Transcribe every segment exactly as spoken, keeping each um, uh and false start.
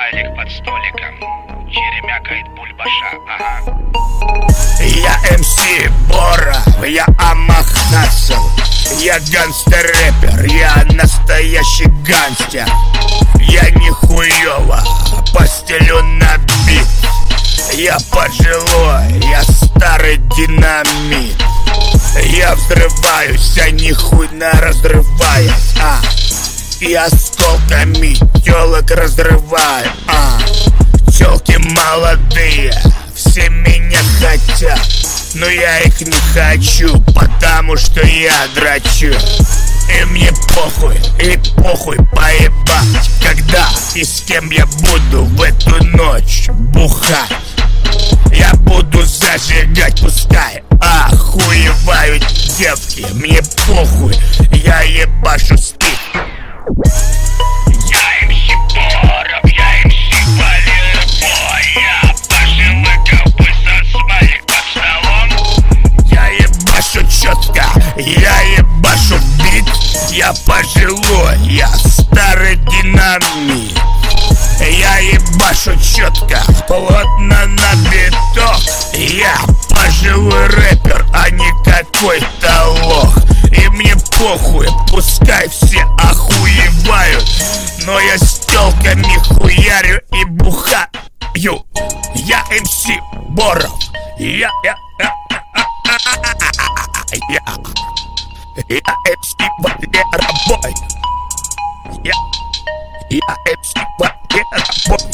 смайлик под столиком. Черемякает бульбаша, ага. Я эм си Боров, я Амахасл. Я гангстер-рэпер, я настоящий гангстер. Я нихуёво постелю на бит. Я пожилой, я старый динамит. Я взрываюсь, а нихуйно разрываюсь, а. И осколками тёлок разрываю, а. Тёлки молодые, все меня хотят, но я их не хочу, потому что я дрочу. И мне похуй, и похуй поебать, когда и с кем я буду в эту ночь бухать. Я буду зажигать, пускай охуевают девки. Мне похуй, я ебашу спит. Я эм си Боров, я эм си Валербой. Я пожилой ковбой со смайлик под столом. Я ебашу четко, я ебашу бит. Я пожилой, я старый динамит. Я ебашу четко, плотно на биток. Я пожилой рэпер, а не какой-то лох. И мне похуй, пускай все охуевают, но я с тёлками хуярю и бухаю. Я эм си Боров. Я, я, я, я, я эм си Валербой. Я, я эм си Валербой.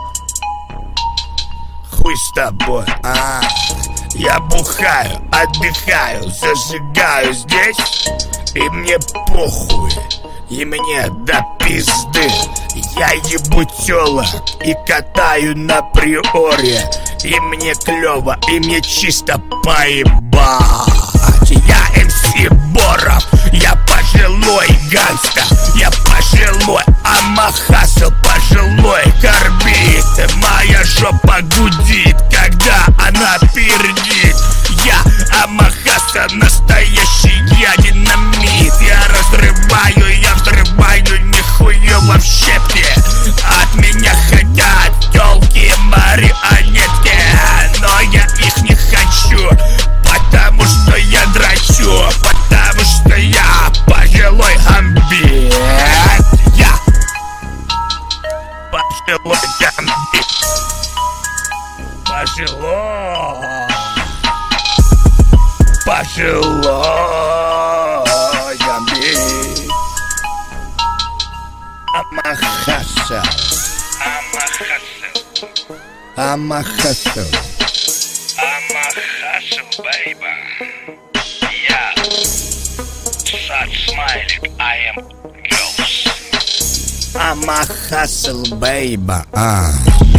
Хуй с тобой, а. Я бухаю, отдыхаю, зажигаю здесь. И мне похуй, и мне до пизды. Я ебу тёлок и катаю на приоре. И мне клёво, и мне чисто поебать. Я эм си Боров, я пожилой гангста. Я пожилой Амахасл, пожилой корбит. Моя жопа гудит, когда она пердит. Я Амахасл, настоящий я динамит. Я разрываю, я взрываю нихуёво в щепки. От меня хотят тёлки марионетки, но я их не хочу, потому что я дрочу, потому что я пожилой гамбит. Я пожилой гамбит. Пожилой, пожилой гамбит. Амахасл, Амахасл, Амахасл. Амахасл, бейба. Я сад смайлик, I am girls. Амахасл, бейба. А.